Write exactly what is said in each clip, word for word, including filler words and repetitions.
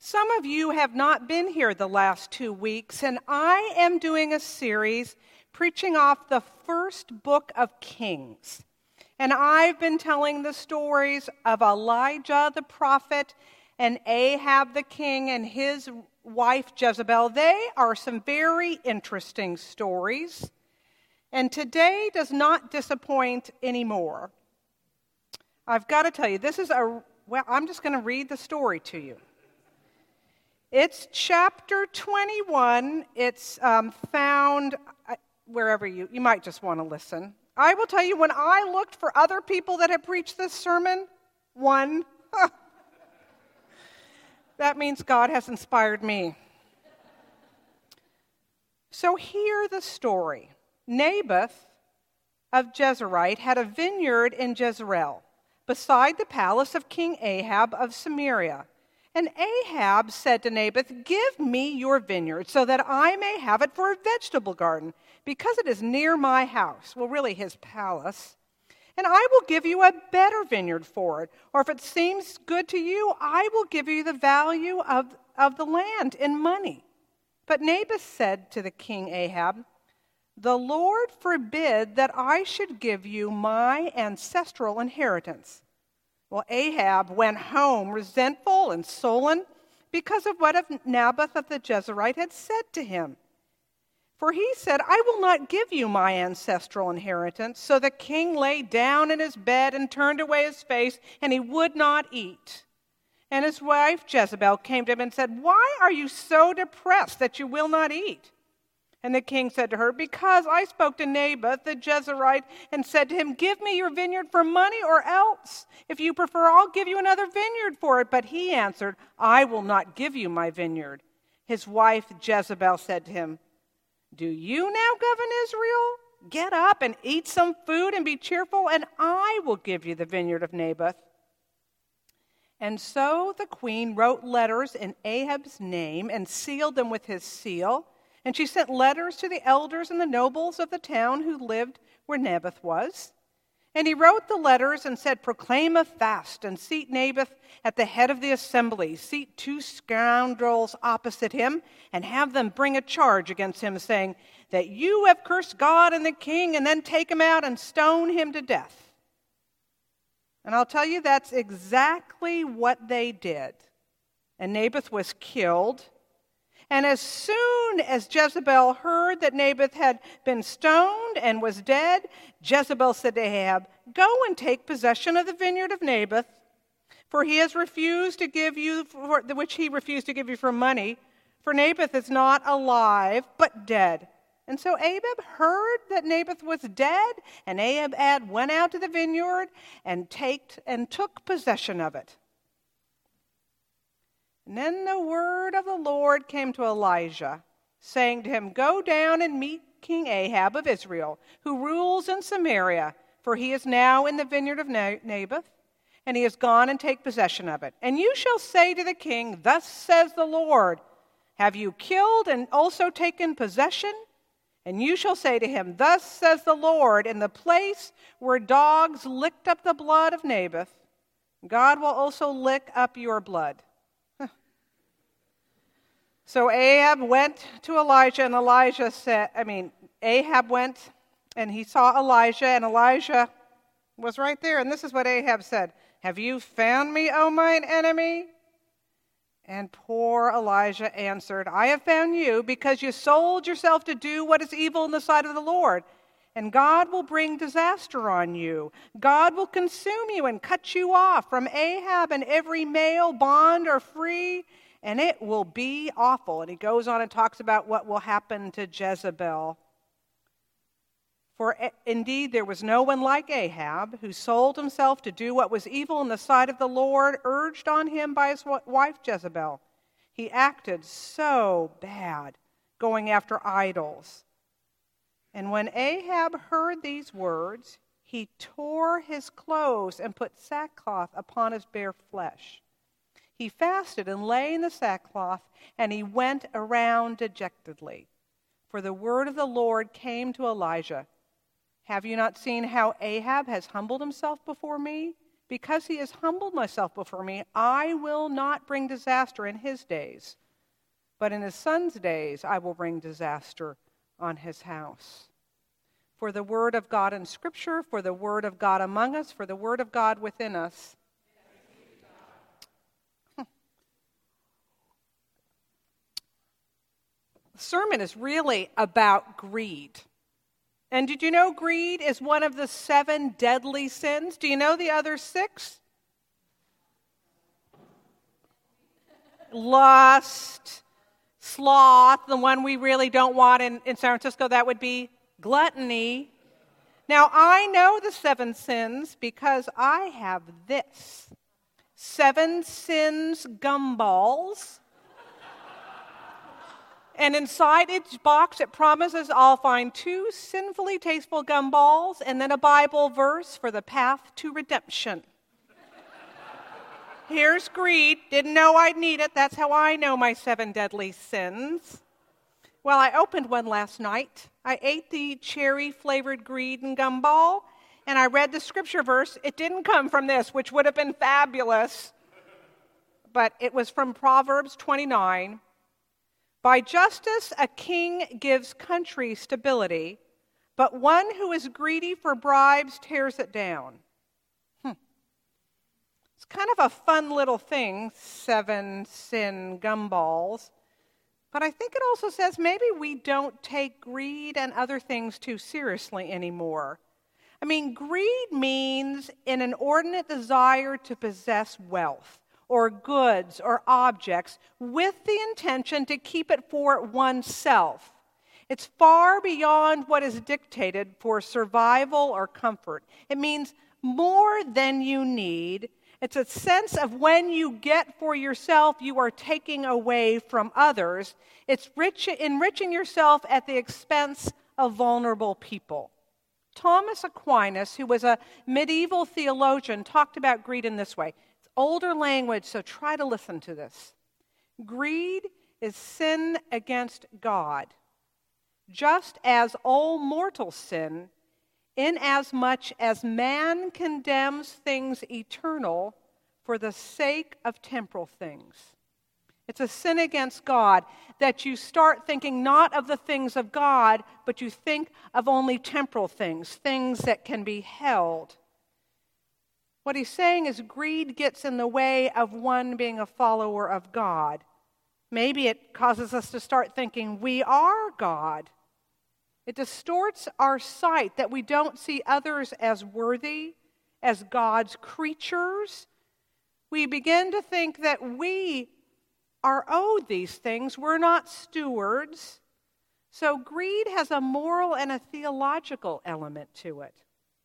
Some of you have not been here the last two weeks, and I am doing a series preaching off the first book of Kings. And I've been telling the stories of Elijah the prophet and Ahab the king and his wife Jezebel. They are some very interesting stories. And today does not disappoint anymore. I've got to tell you, this is a, well, I'm just going to read the story to you. It's chapter twenty-one. It's um, found uh, wherever you, you might just want to listen. I will tell you, when I looked for other people that have preached this sermon, one, that means God has inspired me. So hear the story. Naboth of Jezreel had a vineyard in Jezreel, beside the palace of King Ahab of Samaria. And Ahab said to Naboth, "Give me your vineyard so that I may have it for a vegetable garden, because it is near my house," well, really his palace, "and I will give you a better vineyard for it. Or if it seems good to you, I will give you the value of, of the land in money." But Naboth said to the king Ahab, "The Lord forbid that I should give you my ancestral inheritance." Well, Ahab went home resentful and sullen because of what Naboth of the Jezreelite had said to him. For he said, "I will not give you my ancestral inheritance." So the king lay down in his bed and turned away his face, and he would not eat. And his wife Jezebel came to him and said, "Why are you so depressed that you will not eat?" And the king said to her, "Because I spoke to Naboth the Jezreelite and said to him, 'Give me your vineyard for money, or else, if you prefer, I'll give you another vineyard for it.' But he answered, 'I will not give you my vineyard.' His wife Jezebel said to him, 'Do you now govern Israel? Get up and eat some food and be cheerful, and I will give you the vineyard of Naboth.' And so the queen wrote letters in Ahab's name and sealed them with his seal. And she sent letters to the elders and the nobles of the town who lived where Naboth was. And he wrote the letters and said, 'Proclaim a fast and seat Naboth at the head of the assembly. Seat two scoundrels opposite him and have them bring a charge against him, saying that you have cursed God and the king, and then take him out and stone him to death.' And I'll tell you, that's exactly what they did. And Naboth was killed. And as soon as Jezebel heard that Naboth had been stoned and was dead, Jezebel said to Ahab, 'Go and take possession of the vineyard of Naboth, for he has refused to give you, for, which he refused to give you for money, for Naboth is not alive, but dead.' And so Ahab heard that Naboth was dead, and Ahab went out to the vineyard and, take, and took possession of it. And then the word of the Lord came to Elijah, saying to him, 'Go down and meet King Ahab of Israel, who rules in Samaria, for he is now in the vineyard of Naboth, and he has gone and take possession of it. And you shall say to the king, Thus says the Lord, Have you killed and also taken possession? And you shall say to him, Thus says the Lord, in the place where dogs licked up the blood of Naboth, God will also lick up your blood.'" So Ahab went to Elijah, and Elijah said, I mean, Ahab went, and he saw Elijah, and Elijah was right there. And this is what Ahab said, "Have you found me, O mine enemy?" And poor Elijah answered, "I have found you because you sold yourself to do what is evil in the sight of the Lord. And God will bring disaster on you. God will consume you and cut you off from Ahab and every male, bond or free, and it will be awful." And he goes on and talks about what will happen to Jezebel. "For indeed there was no one like Ahab, who sold himself to do what was evil in the sight of the Lord, urged on him by his wife Jezebel. He acted so bad, going after idols. And when Ahab heard these words, he tore his clothes and put sackcloth upon his bare flesh. He fasted and lay in the sackcloth, and he went around dejectedly. For the word of the Lord came to Elijah, 'Have you not seen how Ahab has humbled himself before me? Because he has humbled himself before me, I will not bring disaster in his days, but in his son's days I will bring disaster on his house. For the word of God in Scripture, for the word of God among us, for the word of God within us. Hmm. The sermon is really about greed. And did you know greed is one of the seven deadly sins? Do you know the other six? Lust, sloth, the one we really don't want in, in San Francisco, that would be gluttony. Now, I know the seven sins because I have this. Seven sins gumballs. And inside each box, it promises I'll find two sinfully tasteful gumballs and then a Bible verse for the path to redemption. Here's greed. Didn't know I'd need it. That's how I know my seven deadly sins. Well, I opened one last night. I ate the cherry-flavored greed and gumball, and I read the scripture verse. It didn't come from this, which would have been fabulous, but it was from Proverbs twenty-nine. By justice, a king gives country stability, but one who is greedy for bribes tears it down. Hmm. It's kind of a fun little thing, seven sin gumballs. But I think it also says maybe we don't take greed and other things too seriously anymore. I mean, greed means an inordinate desire to possess wealth, or goods, or objects, with the intention to keep it for oneself. It's far beyond what is dictated for survival or comfort. It means more than you need. It's a sense of when you get for yourself, you are taking away from others. It's rich, enriching yourself at the expense of vulnerable people. Thomas Aquinas, who was a medieval theologian, talked about greed in this way. Older language, so try to listen to this. Greed is sin against God, just as all mortal sin, inasmuch as man condemns things eternal for the sake of temporal things. It's a sin against God that you start thinking not of the things of God, but you think of only temporal things, things that can be held. What he's saying is greed gets in the way of one being a follower of God. Maybe it causes us to start thinking we are God. It distorts our sight that we don't see others as worthy, as God's creatures. We begin to think that we are owed these things. We're not stewards. So greed has a moral and a theological element to it.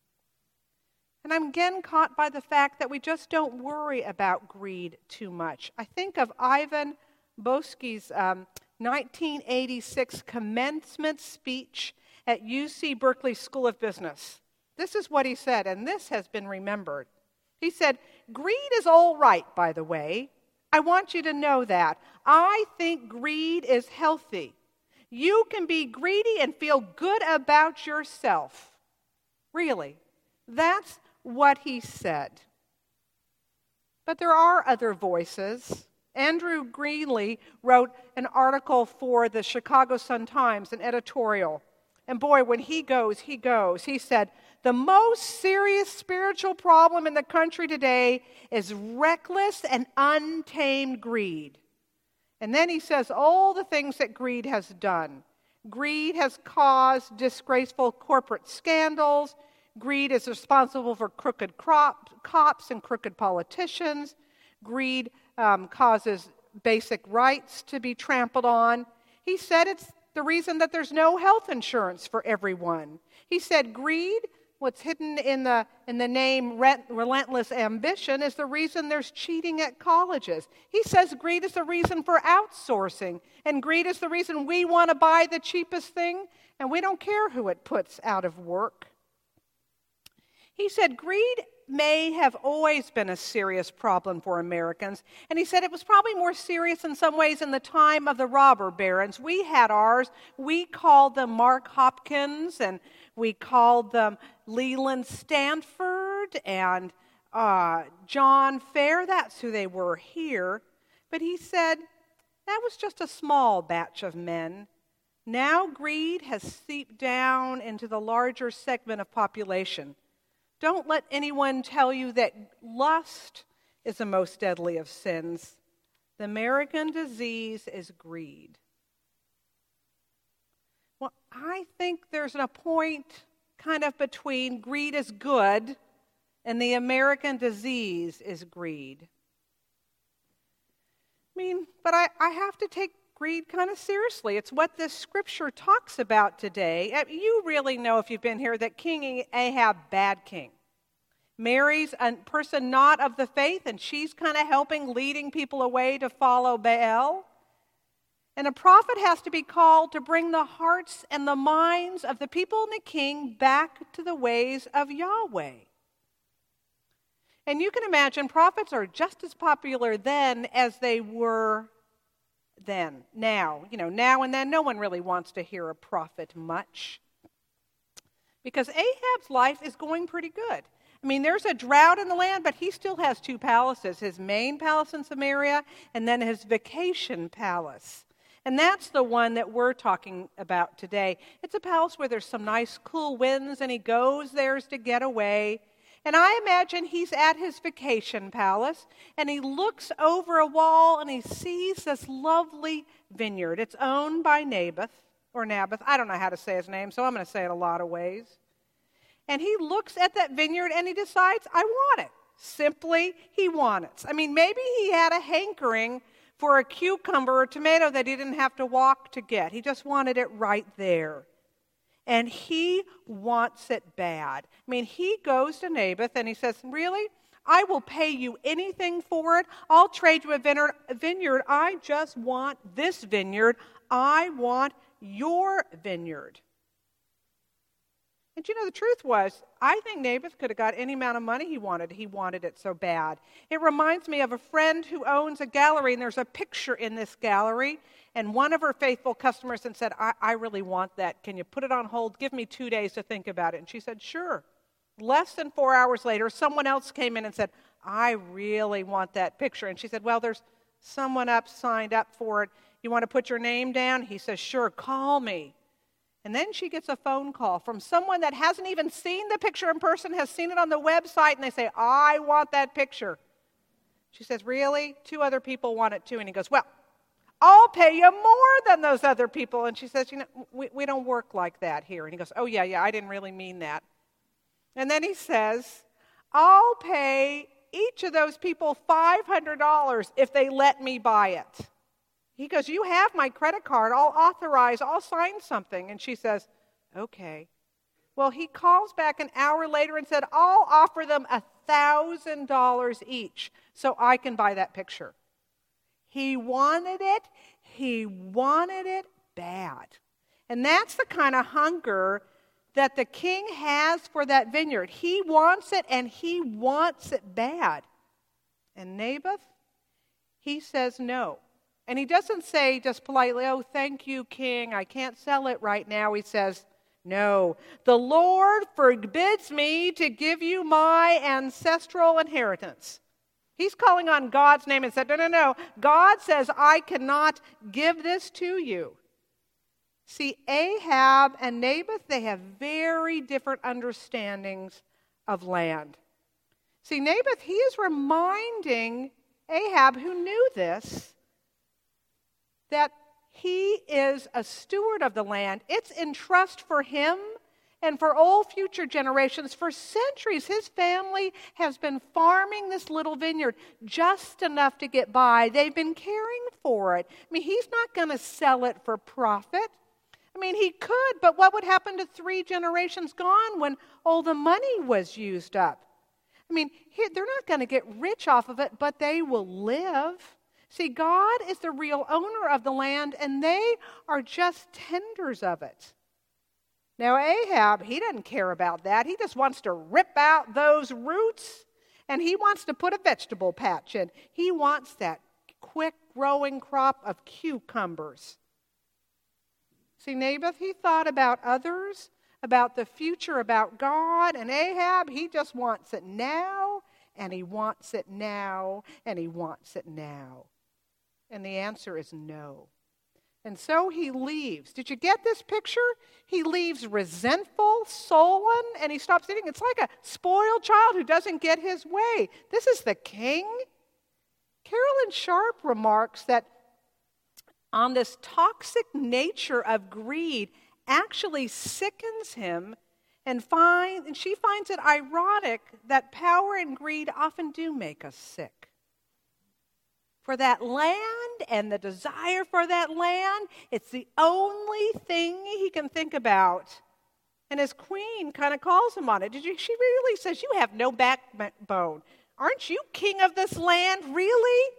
And I'm again caught by the fact that we just don't worry about greed too much. I think of Ivan Boesky's um, nineteen eighty-six commencement speech at U C Berkeley School of Business. This is what he said, and this has been remembered. He said, "Greed is all right, by the way. I want you to know that. I think greed is healthy. You can be greedy and feel good about yourself." Really, that's what he said. But there are other voices. Andrew Greenlee wrote an article for the Chicago Sun-Times, an editorial. And boy, when he goes, he goes. He said, the most serious spiritual problem in the country today is reckless and untamed greed. And then he says all the things that greed has done. Greed has caused disgraceful corporate scandals. Greed is responsible for crooked crop, cops and crooked politicians. Greed um, causes basic rights to be trampled on. He said it's the reason that there's no health insurance for everyone. He said greed, what's hidden in the, in the name rent, relentless ambition, is the reason there's cheating at colleges. He says greed is the reason for outsourcing, and greed is the reason we want to buy the cheapest thing, and we don't care who it puts out of work. He said greed may have always been a serious problem for Americans, and he said it was probably more serious in some ways in the time of the robber barons. We had ours. We called them Mark Hopkins, and we called them Leland Stanford, and uh, John Fair, that's who they were here. But he said, that was just a small batch of men. Now greed has seeped down into the larger segment of population. Don't let anyone tell you that lust is the most deadly of sins. The American disease is greed. Well, I think there's a point kind of between greed is good and the American disease is greed. I mean, but I, I have to take greed kind of seriously. It's what this scripture talks about today. You really know, if you've been here, that King Ahab, bad king, marries a person not of the faith, and she's kind of helping, leading people away to follow Baal. And a prophet has to be called to bring the hearts and the minds of the people and the king back to the ways of Yahweh. And you can imagine prophets are just as popular then as they were then. Now, you know, now and then, no one really wants to hear a prophet much. Because Ahab's life is going pretty good. I mean, there's a drought in the land, but he still has two palaces, his main palace in Samaria and then his vacation palace. And that's the one that we're talking about today. It's a palace where there's some nice cool winds, and he goes there to get away. And I imagine he's at his vacation palace, and he looks over a wall, and he sees this lovely vineyard. It's owned by Naboth, or Naboth. I don't know how to say his name, so I'm going to say it a lot of ways. And he looks at that vineyard, and he decides, I want it. Simply, he wants it. I mean, maybe he had a hankering for a cucumber or tomato that he didn't have to walk to get. He just wanted it right there. And he wants it bad. I mean, he goes to Naboth and he says, really? I will pay you anything for it. I'll trade you a vineyard. I just want this vineyard. I want your vineyard. And you know, the truth was, I think Naboth could have got any amount of money he wanted. He wanted it so bad. It reminds me of a friend who owns a gallery, and there's a picture in this gallery. And one of her faithful customers had said, I, I really want that. Can you put it on hold? Give me two days to think about it. And she said, sure. Less than four hours later, someone else came in and said, I really want that picture. And she said, well, there's someone up signed up for it. You want to put your name down? He says, sure, call me. And then she gets a phone call from someone that hasn't even seen the picture in person, has seen it on the website, and they say, I want that picture. She says, really? Two other people want it too. And he goes, well, I'll pay you more than those other people. And she says, you know, we, we don't work like that here. And he goes, oh, yeah, yeah, I didn't really mean that. And then he says, I'll pay each of those people five hundred dollars if they let me buy it. He goes, you have my credit card. I'll authorize, I'll sign something. And she says, okay. Well, he calls back an hour later and said, I'll offer them one thousand dollars each so I can buy that picture. He wanted it. He wanted it bad. And that's the kind of hunger that the king has for that vineyard. He wants it, and he wants it bad. And Naboth, he says no. And he doesn't say just politely, oh, thank you, king, I can't sell it right now. He says, no, the Lord forbids me to give you my ancestral inheritance. He's calling on God's name and said, no, no, no. God says, I cannot give this to you. See, Ahab and Naboth, they have very different understandings of land. See, Naboth, he is reminding Ahab, who knew this, that he is a steward of the land. It's in trust for him and for all future generations. For centuries, his family has been farming this little vineyard just enough to get by. They've been caring for it. I mean, he's not going to sell it for profit. I mean, he could, but what would happen to three generations gone when all the money was used up? I mean, he, they're not going to get rich off of it, but they will live. See, God is the real owner of the land, and they are just tenders of it. Now, Ahab, he doesn't care about that. He just wants to rip out those roots, and he wants to put a vegetable patch in. He wants that quick growing crop of cucumbers. See, Naboth, he thought about others, about the future, about God, and Ahab, he just wants it now, and he wants it now, and he wants it now. And the answer is no. And so he leaves. Did you get this picture? He leaves resentful, sullen, and he stops eating. It's like a spoiled child who doesn't get his way. This is the king. Carolyn Sharp remarks that on this toxic nature of greed actually sickens him, and, find, and she finds it ironic that power and greed often do make us sick. For that land and the desire for that land, it's the only thing he can think about. And his queen kind of calls him on it. Did you? She really says, you have no backbone. Aren't you king of this land, really?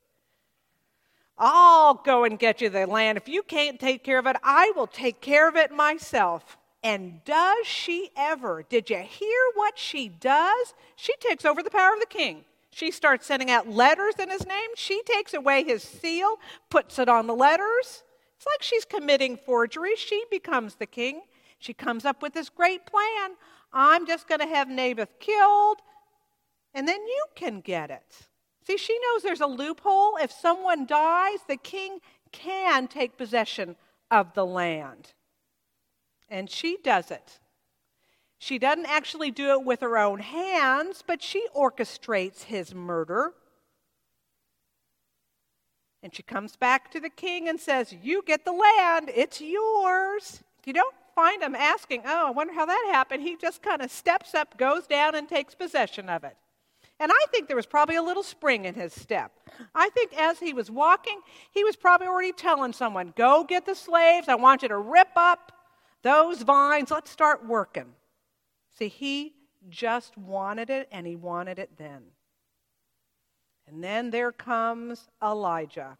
I'll go and get you the land. If you can't take care of it, I will take care of it myself. And does she ever? Did you hear what she does? She takes over the power of the king. She starts sending out letters in his name. She takes away his seal, puts it on the letters. It's like she's committing forgery. She becomes the king. She comes up with this great plan. I'm just going to have Naboth killed, and then you can get it. See, she knows there's a loophole. If someone dies, the king can take possession of the land. And she does it. She doesn't actually do it with her own hands, but she orchestrates his murder. And she comes back to the king and says, you get the land, it's yours. You don't find him asking, oh, I wonder how that happened. He just kind of steps up, goes down, and takes possession of it. And I think there was probably a little spring in his step. I think as he was walking, he was probably already telling someone, go get the slaves, I want you to rip up those vines, let's start working. See, he just wanted it, and he wanted it then. And then there comes Elijah,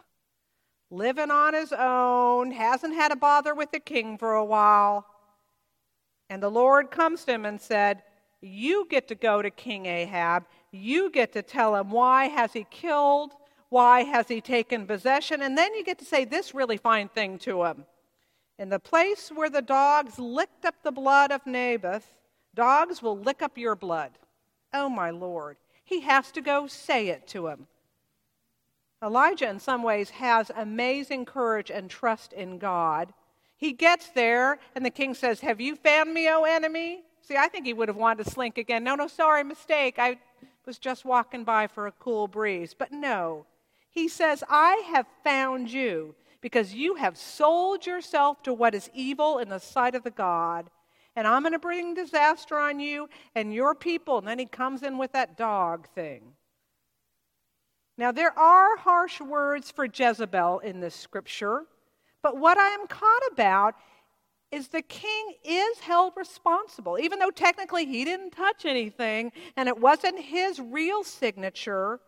living on his own, hasn't had a bother with the king for a while. And the Lord comes to him and said, you get to go to King Ahab. You get to tell him why has he killed, why has he taken possession, and then you get to say this really fine thing to him. In the place where the dogs licked up the blood of Naboth, dogs will lick up your blood. Oh, my Lord. He has to go say it to him. Elijah, in some ways, has amazing courage and trust in God. He gets there, and the king says, have you found me, O enemy? See, I think he would have wanted to slink again. No, no, sorry, mistake. I was just walking by for a cool breeze. But no, he says, I have found you because you have sold yourself to what is evil in the sight of the God. And I'm going to bring disaster on you and your people. And then he comes in with that dog thing. Now, there are harsh words for Jezebel in this scripture. But what I am caught about is the king is held responsible. Even though technically he didn't touch anything and it wasn't his real signature,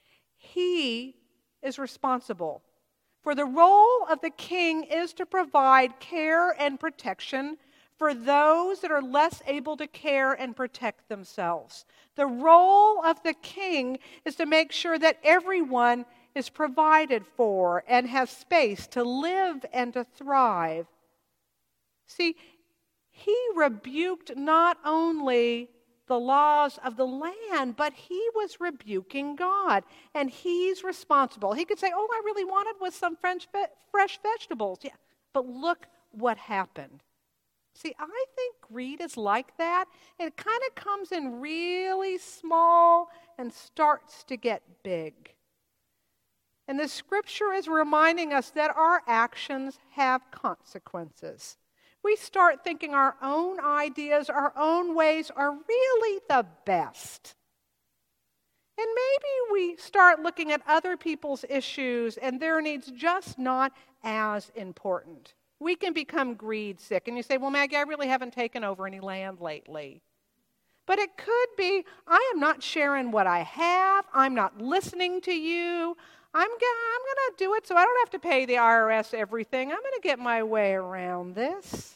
he is responsible. For the role of the king is to provide care and protection for those that are less able to care and protect themselves. The role of the king is to make sure that everyone is provided for and has space to live and to thrive. See, he rebuked not only the laws of the land, but he was rebuking God, and he's responsible. He could say, all I really wanted was some French ve- fresh vegetables. Yeah, but look what happened. See, I think greed is like that. It kind of comes in really small and starts to get big. And the scripture is reminding us that our actions have consequences. We start thinking our own ideas, our own ways are really the best. And maybe we start looking at other people's issues and their needs just not as important. We can become greed sick. And you say, well, Maggie, I really haven't taken over any land lately. But it could be, I am not sharing what I have. I'm not listening to you. I'm, go- I'm going to do it so I don't have to pay the I R S everything. I'm going to get my way around this.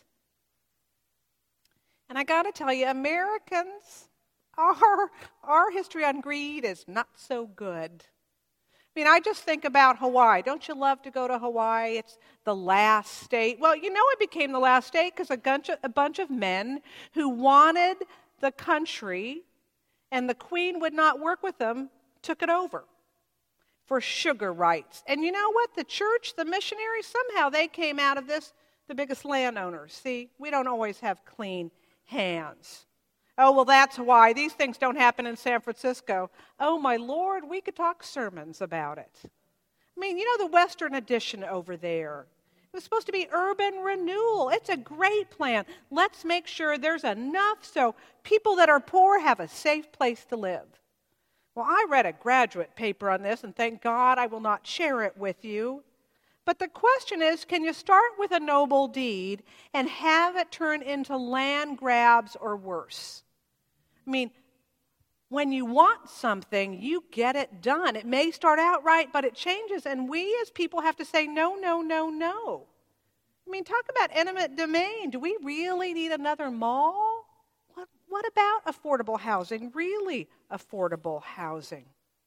And I got to tell you, Americans, our, our history on greed is not so good. I mean, I just think about Hawaii. Don't you love to go to Hawaii? It's the last state. Well, you know it became the last state because a bunch of, a bunch of men who wanted the country and the queen would not work with them, took it over for sugar rights. And you know what? The church, the missionaries, somehow they came out of this the biggest landowners. See, we don't always have clean hands. Oh, well, that's why. These things don't happen in San Francisco. Oh, my Lord, we could talk sermons about it. I mean, you know the Western Addition over there. It was supposed to be urban renewal. It's a great plan. Let's make sure there's enough so people that are poor have a safe place to live. Well, I read a graduate paper on this, and thank God I will not share it with you. But the question is, can you start with a noble deed and have it turn into land grabs or worse? I mean, when you want something, you get it done. It may start out right, but it changes, and we as people have to say, no, no, no, no. I mean, talk about eminent domain. Do we really need another mall? What, what about affordable housing? Really affordable housing?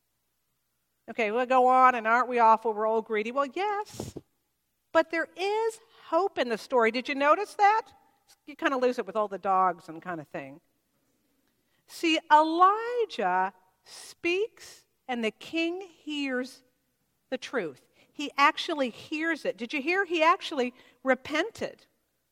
Okay, we'll go on, and aren't we awful? We're all greedy. Well, yes, but there is hope in the story. Did you notice that? You kind of lose it with all the dogs and kind of thing. See, Elijah speaks, and the king hears the truth. He actually hears it. Did you hear? He actually repented.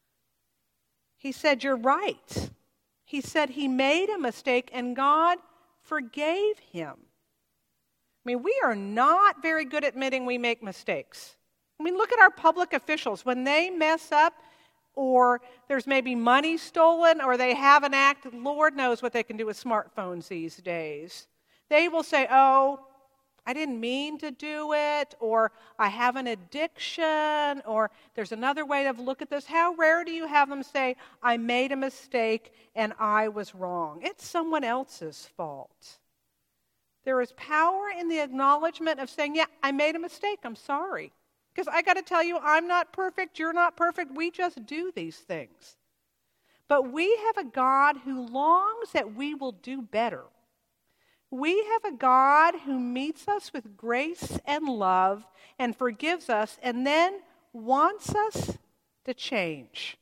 He said, you're right. He said he made a mistake, and God forgave him. I mean, we are not very good at admitting we make mistakes. I mean, look at our public officials. When they mess up, or there's maybe money stolen, or they have an act, Lord knows what they can do with smartphones these days. They will say, oh, I didn't mean to do it, or I have an addiction, or there's another way to look at this. How rare do you have them say, I made a mistake and I was wrong? It's someone else's fault. There is power in the acknowledgement of saying, yeah, I made a mistake, I'm sorry. Because I got to tell you, I'm not perfect, you're not perfect, we just do these things. But we have a God who longs that we will do better. We have a God who meets us with grace and love and forgives us and then wants us to change.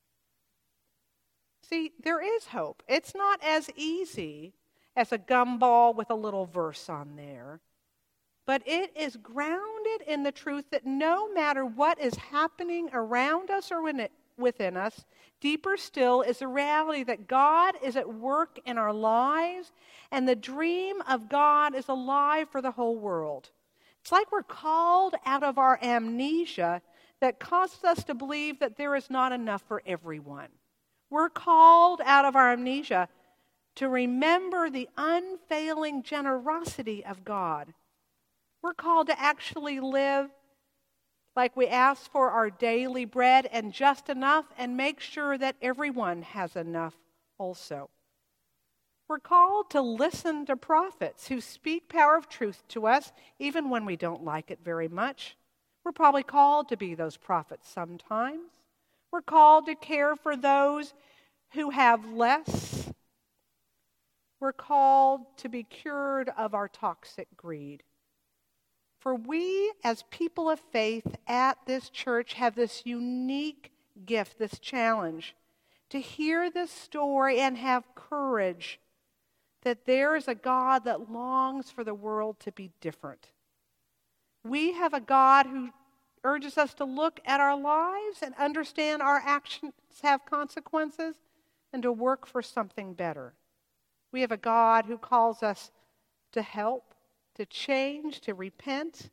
See, there is hope. It's not as easy as a gumball with a little verse on there. But it is grounded in the truth that no matter what is happening around us or within us, deeper still is the reality that God is at work in our lives, and the dream of God is alive for the whole world. It's like we're called out of our amnesia that causes us to believe that there is not enough for everyone. We're called out of our amnesia to remember the unfailing generosity of God. We're called to actually live like we ask for our daily bread and just enough, and make sure that everyone has enough also. We're called to listen to prophets who speak power of truth to us, even when we don't like it very much. We're probably called to be those prophets sometimes. We're called to care for those who have less. We're called to be cured of our toxic greed. For we, as people of faith at this church, have this unique gift, this challenge, to hear this story and have courage that there is a God that longs for the world to be different. We have a God who urges us to look at our lives and understand our actions have consequences and to work for something better. We have a God who calls us to help, to change, to repent.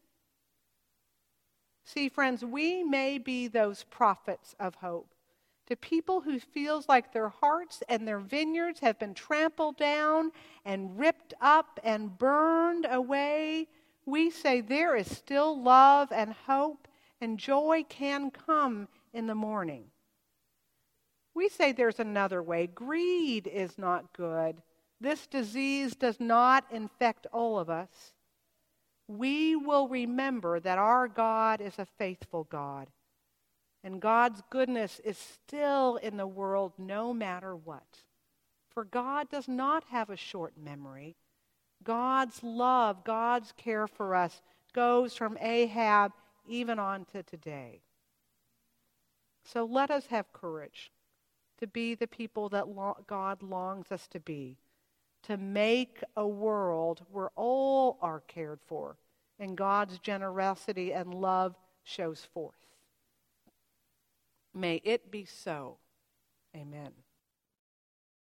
See, friends, we may be those prophets of hope to people who feels like their hearts and their vineyards have been trampled down and ripped up and burned away. We say there is still love and hope, and joy can come in the morning. We say there's another way. Greed is not good. This disease does not infect all of us. We will remember that our God is a faithful God, and God's goodness is still in the world no matter what. For God does not have a short memory. God's love, God's care for us goes from Ahab even on to today. So let us have courage to be the people that lo- God longs us to be, to make a world where all are cared for and God's generosity and love shows forth. May it be so. Amen.